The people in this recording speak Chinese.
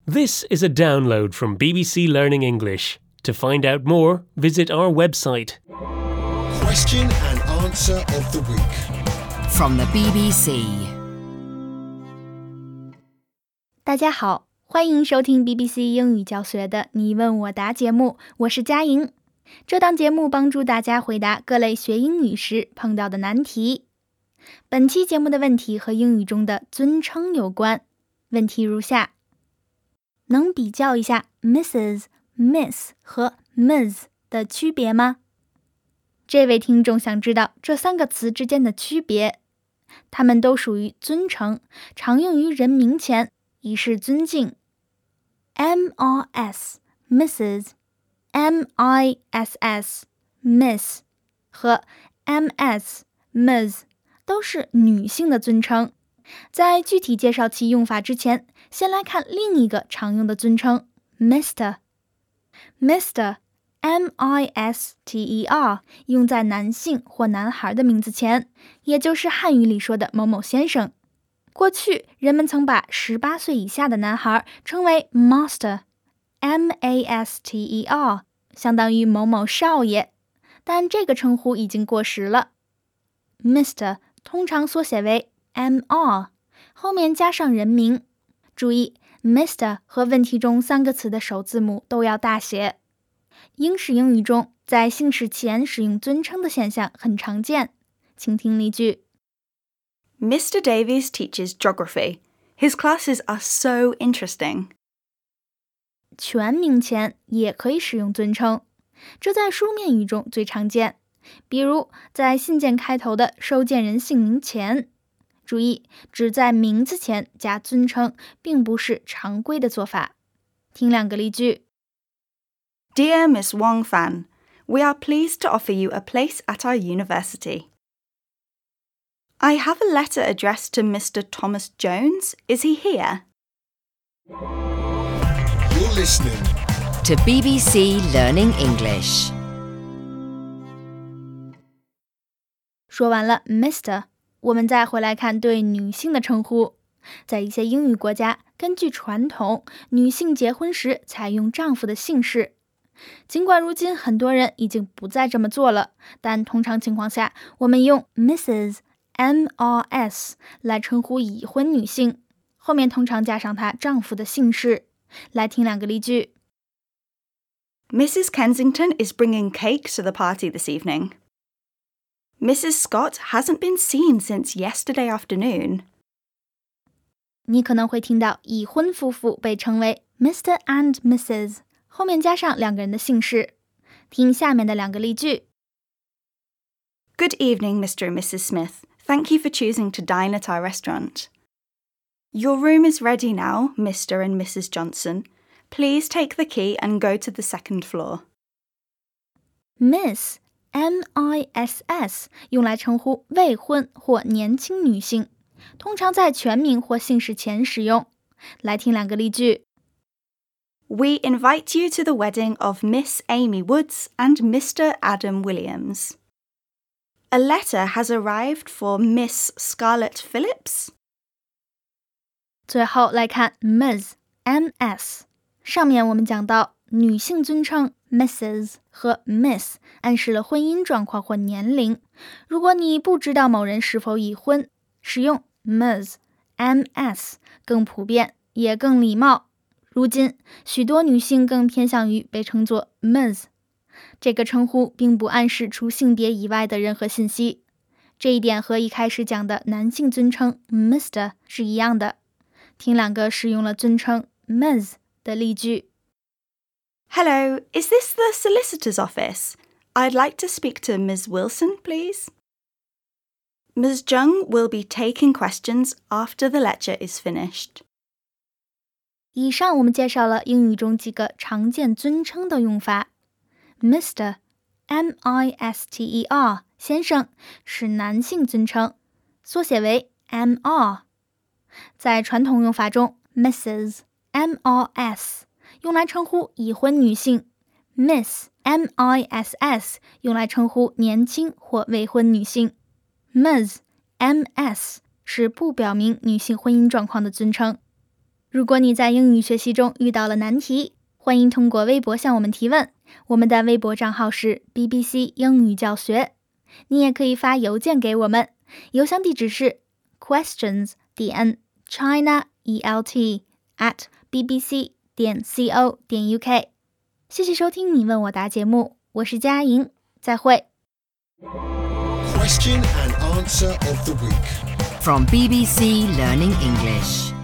This is a download from BBC Learning English. To find out more, visit our website. Question and answer of the week. From the BBC. 大家好，欢迎收听 BBC 英语教学的你问我答节目，我是佳莹。这档节目帮助大家回答各类学英语时碰到的难题。本期节目的问题和英语中的尊称有关，问题如下：能比较一下 Mrs、Miss 和 Ms 的区别吗？这位听众想知道这三个词之间的区别。它们都属于尊称，常用于人名前，以示尊敬。MRS Mrs、MISS Miss 和 MS Ms 都是女性的尊称。在具体介绍其用法之前，先来看另一个常用的尊称 Mr。Mr M-I-S-T-E-R 用在男性或男孩的名字前，也就是汉语里说的某某先生。过去人们曾把18岁以下的男孩称为 Master M-A-S-T-E-R 相当于某某少爷，但这个称呼已经过时了。 Mr 通常缩写为 M-R 后面加上人名，注意 Mr 和问题中三个词的首字母都要大写。英式英语中在姓氏前使用尊称的现象很常见，请听例句。 Mr. Davies teaches geography. His classes are so interesting. 全名前也可以使用尊称，这在书面语中最常见，比如在信件开头的收件人姓名前。注意，只在名字前加尊称并不是常规的做法。听两个例句。 Dear Miss Wong Fan, we are pleased to offer you a place at our university. I have a letter addressed to Mr. Thomas Jones. Is he here? You're listening To BBC Learning English. 说完了 Mr， 我们再回来看对女性的称呼。在一些英语国家，根据传统，女性结婚时采用丈夫的姓氏。尽管如今很多人已经不再这么做了，但通常情况下，我们用 Mrs、MRS 来称呼已婚女性，后面通常加上她丈夫的姓氏。来听两个例句。 Mrs. Kensington is bringing cake to the party this evening. Mrs. Scott hasn't been seen since yesterday afternoon. 你可能会听到已婚夫妇被称为 Mr. and Mrs，后面加上两个人的姓氏。听下面的两个例句。 Good evening, Mr. and Mrs. Smith. Thank you for choosing to dine at our restaurant. Your room is ready now, Mr. and Mrs. Johnson. Please take the key and go to the second floor. Miss M-I-S-S 用来称呼未婚或年轻女性，通常在全名或姓氏前使用。来听两个例句。 We invite you to the wedding of Miss Amy Woods and Mr. Adam Williams. A letter has arrived for Miss Scarlett Phillips. 最后来看 Ms、MS。上面我们讲到，女性尊称 Mrs 和 Miss 暗示了婚姻状况或年龄。如果你不知道某人是否已婚，使用 Ms、MS 更普遍，也更礼貌。如今，许多女性更偏向于被称作 Ms， 这个称呼并不暗示除性别以外的任何信息。这一点和一开始讲的男性尊称 Mr 是一样的。听两个使用了尊称 Ms 的例句。 Hello, is this the solicitor's office? I'd like to speak to Ms. Wilson, please. Ms. Jung will be taking questions after the lecture is finished. 以上我们介绍了英语中几个常见尊称的用法。 Mr. M-I-S-T-E-R 先生是男性尊称，缩写为 M-R。 在传统用法中， Mrs. M-R-S 用来称呼已婚女性， Miss M-I-S-S 用来称呼年轻或未婚女性， Ms M-S 是不表明女性婚姻状况的尊称。 如果你在英语学习中遇到了难题，欢迎通过微博向我们提问，我们的微博账号是 BBC 英语教学。你也可以发邮件给我们，邮箱地址是 questions.chinailt@bbc.co.uk。 谢谢收听你问我答节目，我是佳莹，再会。 Question and answer of the week. From BBC Learning English.